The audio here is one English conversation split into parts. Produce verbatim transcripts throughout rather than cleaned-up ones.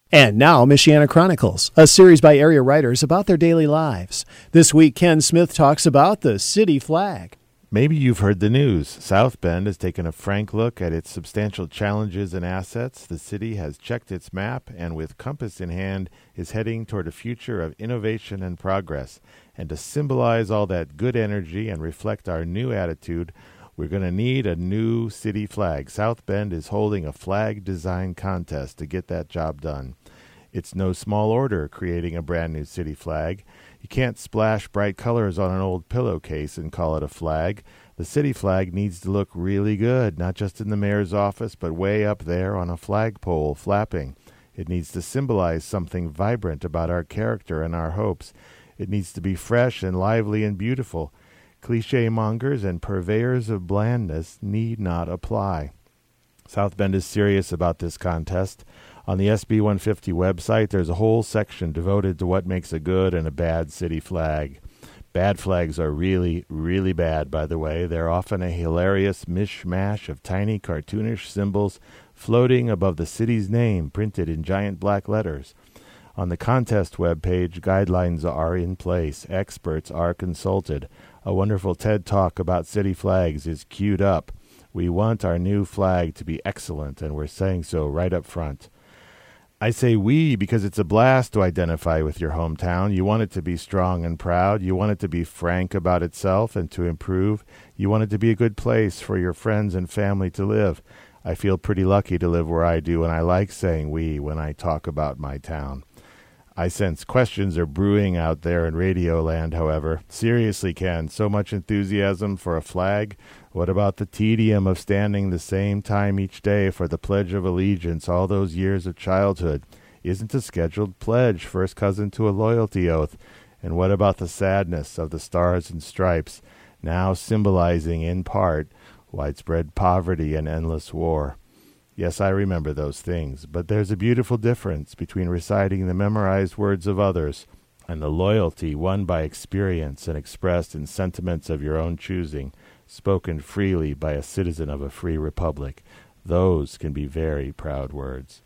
And now, Michiana Chronicles, a series by area writers about their daily lives. This week, Ken Smith talks about the city flag. Maybe you've heard the news. South Bend has taken a frank look at its substantial challenges and assets. The city has checked its map and with compass in hand is heading toward a future of innovation and progress. And to symbolize all that good energy and reflect our new attitude, we're going to need a new city flag. South Bend is holding a flag design contest to get that job done. It's no small order creating a brand new city flag. You can't splash bright colors on an old pillowcase and call it a flag. The city flag needs to look really good, not just in the mayor's office, but way up there on a flagpole flapping. It needs to symbolize something vibrant about our character and our hopes. It needs to be fresh and lively and beautiful. Cliché mongers and purveyors of blandness need not apply. South Bend is serious about this contest. On the S B one fifty website, there's a whole section devoted to what makes a good and a bad city flag. Bad flags are really, really bad, by the way. They're often a hilarious mishmash of tiny cartoonish symbols floating above the city's name printed in giant black letters. On the contest webpage, guidelines are in place. Experts are consulted. A wonderful TED Talk about city flags is queued up. We want our new flag to be excellent, and we're saying so right up front. I say we because it's a blast to identify with your hometown. You want it to be strong and proud. You want it to be frank about itself and to improve. You want it to be a good place for your friends and family to live. I feel pretty lucky to live where I do, and I like saying we when I talk about my town. I sense questions are brewing out there in radio land, however. Seriously, Ken, so much enthusiasm for a flag? What about the tedium of standing the same time each day for the Pledge of Allegiance all those years of childhood? Isn't a scheduled pledge first cousin to a loyalty oath? And what about the sadness of the stars and stripes, now symbolizing, in part, widespread poverty and endless war? Yes, I remember those things, but there's a beautiful difference between reciting the memorized words of others and the loyalty won by experience and expressed in sentiments of your own choosing, spoken freely by a citizen of a free republic. Those can be very proud words.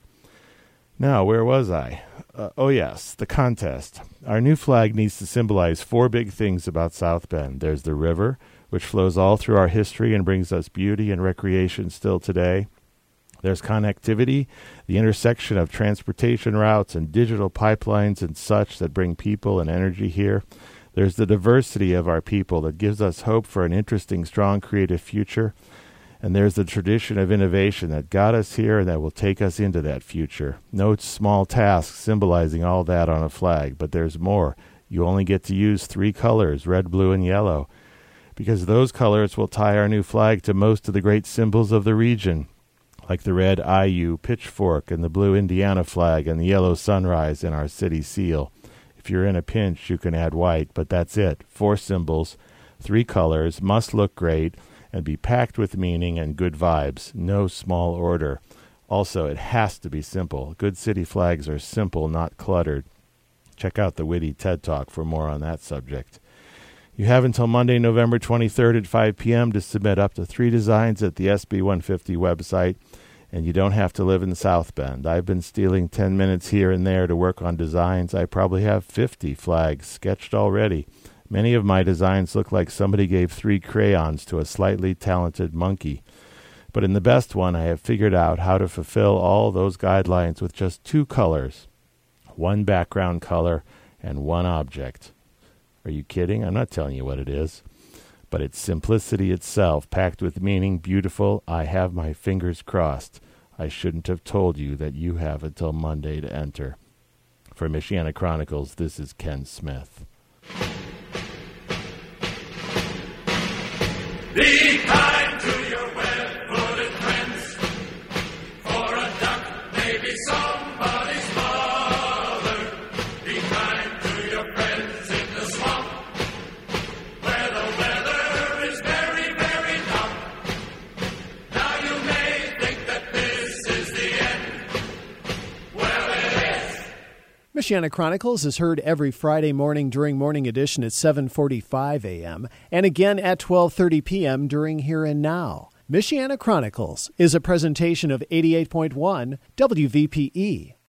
Now, where was I? Uh, oh, yes, the contest. Our new flag needs to symbolize four big things about South Bend. There's the river, which flows all through our history and brings us beauty and recreation still today. There's connectivity, the intersection of transportation routes and digital pipelines and such that bring people and energy here. There's the diversity of our people that gives us hope for an interesting, strong, creative future. And there's the tradition of innovation that got us here and that will take us into that future. No small task symbolizing all that on a flag, but there's more. You only get to use three colors, red, blue, and yellow, because those colors will tie our new flag to most of the great symbols of the region, like the red I U pitchfork and the blue Indiana flag and the yellow sunrise in our city seal. If you're in a pinch, you can add white, but that's it. Four symbols, three colors, must look great, and be packed with meaning and good vibes. No small order. Also, it has to be simple. Good city flags are simple, not cluttered. Check out the witty TED Talk for more on that subject. You have until Monday, November twenty-third at five p.m. to submit up to three designs at the S B one fifty website, and you don't have to live in South Bend. I've been stealing ten minutes here and there to work on designs. I probably have fifty flags sketched already. Many of my designs look like somebody gave three crayons to a slightly talented monkey. But in the best one, I have figured out how to fulfill all those guidelines with just two colors, one background color and one object. Are you kidding? I'm not telling you what it is. But it's simplicity itself, packed with meaning, beautiful. I have my fingers crossed. I shouldn't have told you that you have until Monday to enter. For Michiana Chronicles, this is Ken Smith. Be kind to your web-footed friends, for a duck may be somebody's mother. Be kind to your friends in the swamp, where the weather is very, very tough. Now you may think that this is the end. Well, it is. Michiana Chronicles is heard every Friday morning during Morning Edition at seven forty-five a.m. and again at twelve thirty p.m. during Here and Now. Michiana Chronicles is a presentation of eighty-eight point one W V P E.